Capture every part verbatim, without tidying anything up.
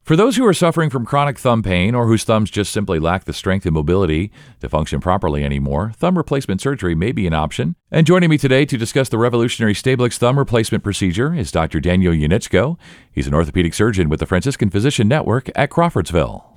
For those who are suffering from chronic thumb pain or whose thumbs just simply lack the strength and mobility to function properly anymore, thumb replacement surgery may be an option. And joining me today to discuss the revolutionary StableX thumb replacement procedure is Doctor Daniel Yunichko. He's an orthopedic surgeon with the Franciscan Physician Network at Crawfordsville.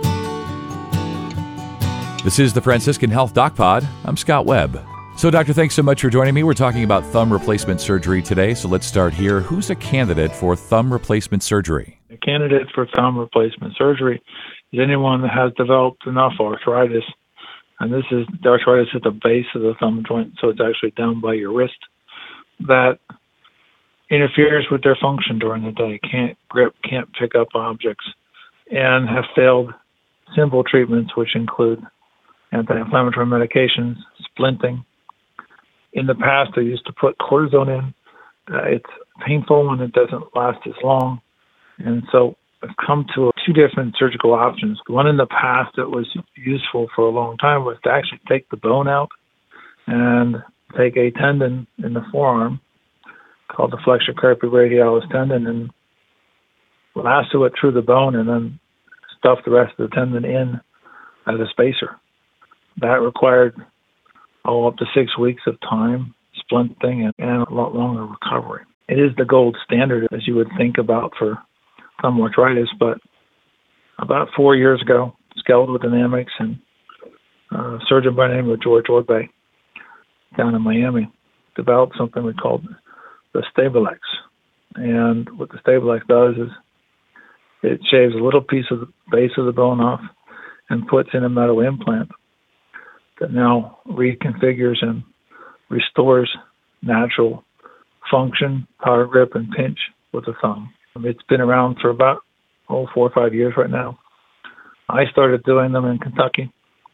This is the Franciscan Health Doc Pod. I'm Scott Webb. So, Doctor, thanks so much for joining me. We're talking about thumb replacement surgery today, so let's start here. Who's a candidate for thumb replacement surgery? A candidate for thumb replacement surgery is anyone that has developed enough arthritis, and this is the arthritis at the base of the thumb joint, so it's actually down by your wrist, that interferes with their function during the day, can't grip, can't pick up objects, and have failed simple treatments, which include anti-inflammatory medications, splinting. In the past, they used to put cortisone in. Uh, it's painful and it doesn't last as long. And so I've come to two different surgical options. One in the past that was useful for a long time was to actually take the bone out and take a tendon in the forearm called the flexor carpi radialis tendon and lasso it through the bone and then stuff the rest of the tendon in as a spacer. That required oh, up to six weeks of time, splinting, and, and a lot longer recovery. It is the gold standard, as you would think about for thumb arthritis, but about four years ago, Skeletal Dynamics and a surgeon by the name of George Orbe down in Miami developed something we called the StableX. And what the StableX does is it shaves a little piece of the base of the bone off and puts in a metal implant that now reconfigures and restores natural function, power grip, and pinch with the thumb. It's been around for about, oh, four or five years right now. I started doing them in Kentucky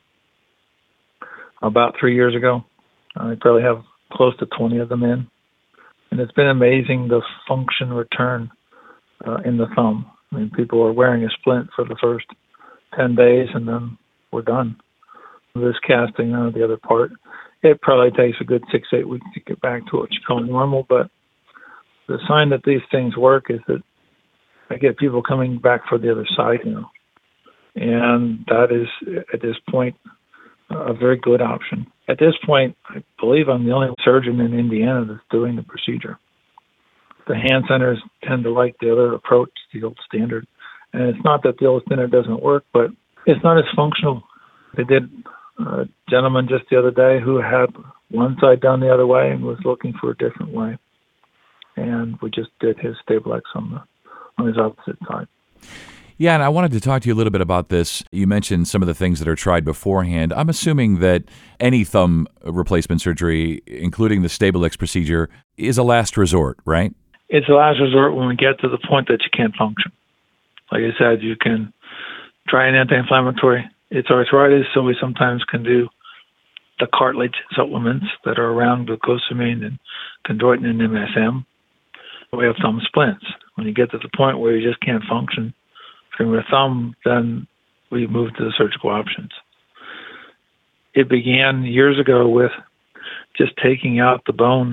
about three years ago. I probably have close to twenty of them in. And it's been amazing the function return uh, in the thumb. I mean, people are wearing a splint for the first ten days, and then we're done. This casting out of the other part, it probably takes a good six, eight weeks to get back to what you call normal. But the sign that these things work is that I get people coming back for the other side now. And that is, at this point, a very good option. At this point, I believe I'm the only surgeon in Indiana that's doing the procedure. The hand centers tend to like the other approach, the old standard. And it's not that the old standard doesn't work, but it's not as functional. They did a gentleman just the other day who had one side done the other way and was looking for a different way. And we just did his StableX on the on his opposite side. Yeah, and I wanted to talk to you a little bit about this. You mentioned some of the things that are tried beforehand. I'm assuming that any thumb replacement surgery, including the StableX procedure, is a last resort, right? It's a last resort when we get to the point that you can't function. Like I said, you can try an anti-inflammatory. It's arthritis, so we sometimes can do the cartilage supplements that are around glucosamine and chondroitin and M S M. We have thumb splints. When you get to the point where you just can't function from your thumb, then we move to the surgical options. It began years ago with just taking out the bone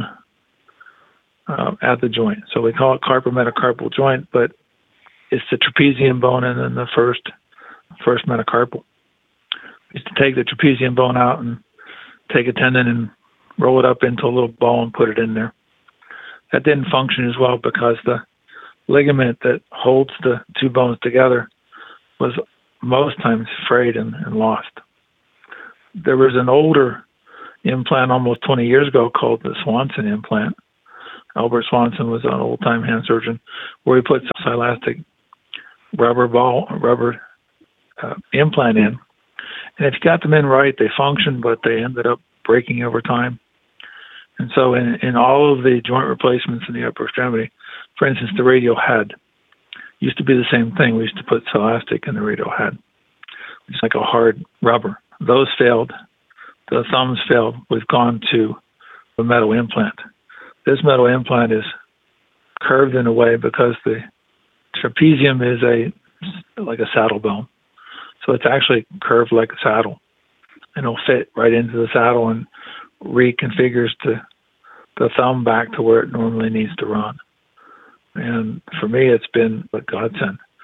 uh, at the joint. So we call it carpometacarpal joint, but it's the trapezium bone and then the first first metacarpal. We used to take the trapezium bone out and take a tendon and roll it up into a little ball and put it in there. That didn't function as well because the ligament that holds the two bones together was most times frayed and, and lost. There was an older implant almost twenty years ago called the Swanson implant. Albert Swanson was an old-time hand surgeon where he put some elastic rubber ball, rubber uh, implant in. And if you got them in right, they functioned, but they ended up breaking over time. And so in, in all of the joint replacements in the upper extremity, for instance, the radial head used to be the same thing. We used to put elastic in the radial head. It's like a hard rubber. Those failed. The thumbs failed. We've gone to a metal implant. This metal implant is curved in a way because the trapezium is a like a saddle bone. So it's actually curved like a saddle. And it'll fit right into the saddle and reconfigures the, the thumb back to where it normally needs to run. And for me, it's been a godsend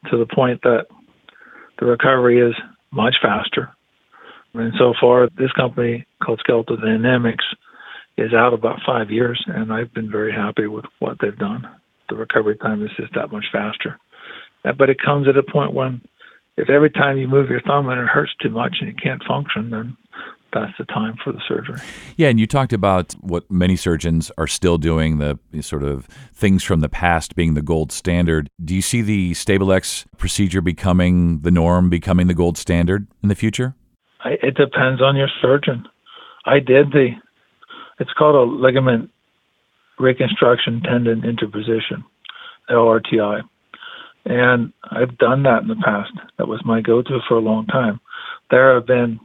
to the point that the recovery is much faster. And so far, this company called Skeletal Dynamics is out about five years, and I've been very happy with what they've done. The recovery time is just that much faster. But it comes at a point when if every time you move your thumb and it hurts too much and you can't function, then that's the time for the surgery. Yeah, and you talked about what many surgeons are still doing, the sort of things from the past being the gold standard. Do you see the StableX procedure becoming the norm, becoming the gold standard in the future? I, it depends on your surgeon. I did the, it's called a ligament reconstruction tendon interposition, L R T I. And I've done that in the past. That was my go-to for a long time. There have been,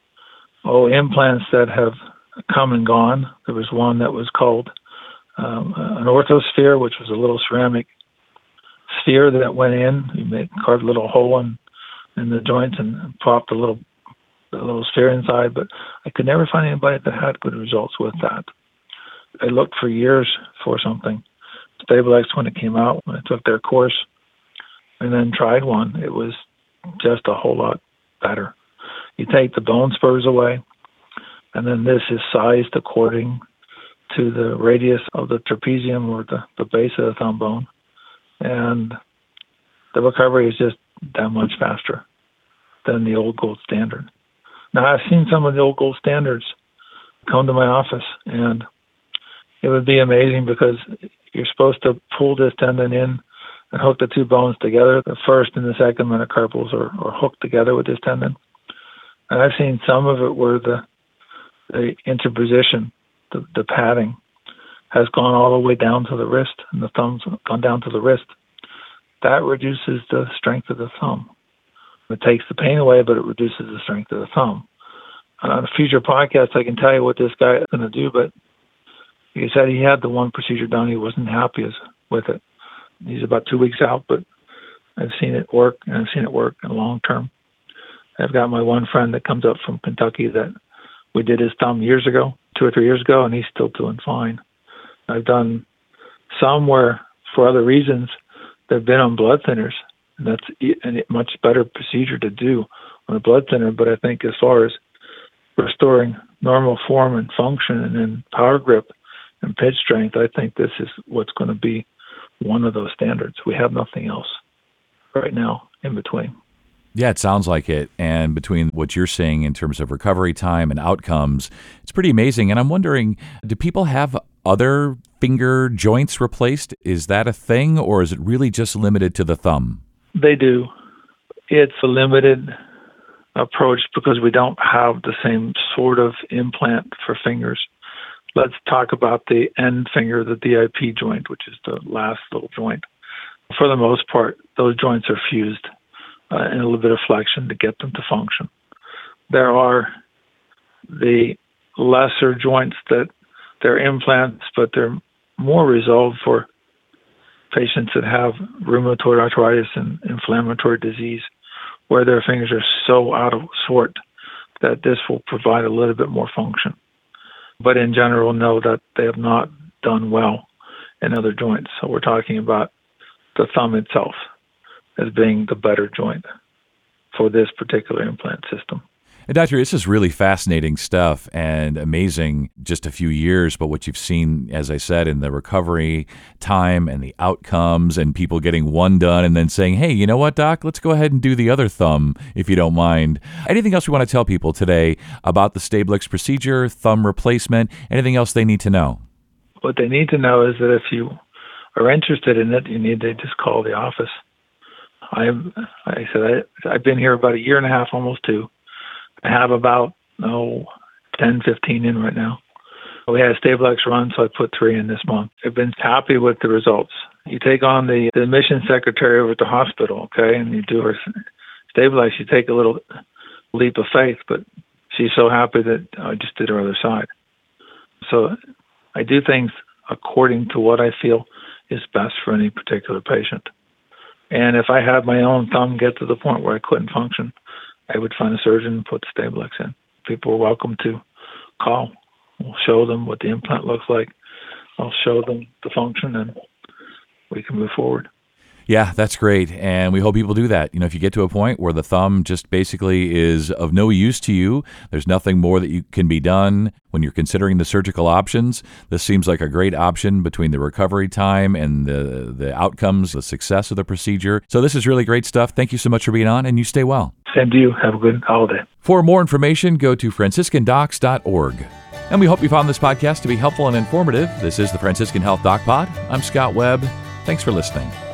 oh, implants that have come and gone. There was one that was called um, an orthosphere, which was a little ceramic sphere that went in. You made, carved a little hole in, in the joint and popped a little, a little sphere inside. But I could never find anybody that had good results with that. I looked for years for something. StableX, when it came out, when I took their course, and then tried one, it was just a whole lot better. You take the bone spurs away, and then this is sized according to the radius of the trapezium or the, the base of the thumb bone. And the recovery is just that much faster than the old gold standard. Now, I've seen some of the old gold standards come to my office, and it would be amazing because you're supposed to pull this tendon in and hook the two bones together. The first and the second metacarpals are, are hooked together with this tendon. And I've seen some of it where the the interposition, the, the padding, has gone all the way down to the wrist, and the thumb's gone down to the wrist. That reduces the strength of the thumb. It takes the pain away, but it reduces the strength of the thumb. And on a future podcast, I can tell you what this guy is going to do, but he said he had the one procedure done. He wasn't happy as, with it. He's about two weeks out, but I've seen it work, and I've seen it work in the long term. I've got my one friend that comes up from Kentucky that we did his thumb years ago, two or three years ago, and he's still doing fine. I've done some where, for other reasons, they've been on blood thinners, and that's a much better procedure to do on a blood thinner. But I think as far as restoring normal form and function and then power grip and pitch strength, I think this is what's going to be one of those standards. We have nothing else right now in between. Yeah, it sounds like it. And between what you're saying in terms of recovery time and outcomes, it's pretty amazing. And I'm wondering, do people have other finger joints replaced? Is that a thing, or is it really just limited to the thumb? They do. It's a limited approach because we don't have the same sort of implant for fingers. Let's talk about the end finger, the D I P joint, which is the last little joint. For the most part, those joints are fused uh, and a little bit of flexion to get them to function. There are the lesser joints that they're implants, but they're more resolved for patients that have rheumatoid arthritis and inflammatory disease, where their fingers are so out of sort that this will provide a little bit more function. But in general, know that they have not done well in other joints. So we're talking about the thumb itself as being the better joint for this particular implant system. And Doctor, this is really fascinating stuff and amazing, just a few years, but what you've seen, as I said, in the recovery time and the outcomes and people getting one done and then saying, hey, you know what, Doc, let's go ahead and do the other thumb, if you don't mind. Anything else we want to tell people today about the StableX procedure, thumb replacement, anything else they need to know? What they need to know is that if you are interested in it, you need to just call the office. I'm, like I said, I, I've been here about a year and a half, almost two. I have about, oh, ten, fifteen in right now. We had a StableX run, so I put three in this month. I've been happy with the results. You take on the, the admission secretary over at the hospital, okay, and you do her StableX, you take a little leap of faith, but she's so happy that I just did her other side. So I do things according to what I feel is best for any particular patient. And if I had my own thumb get to the point where I couldn't function, I would find a surgeon and put StableX in. People are welcome to call. We'll show them what the implant looks like. I'll show them the function, and we can move forward. Yeah, that's great. And we hope people do that. You know, if you get to a point where the thumb just basically is of no use to you, there's nothing more that you can be done when you're considering the surgical options, this seems like a great option between the recovery time and the, the outcomes, the success of the procedure. So this is really great stuff. Thank you so much for being on, and you stay well. Same to you. Have a good holiday. For more information, go to franciscan docs dot org. And we hope you found this podcast to be helpful and informative. This is the Franciscan Health Doc Pod. I'm Scott Webb. Thanks for listening.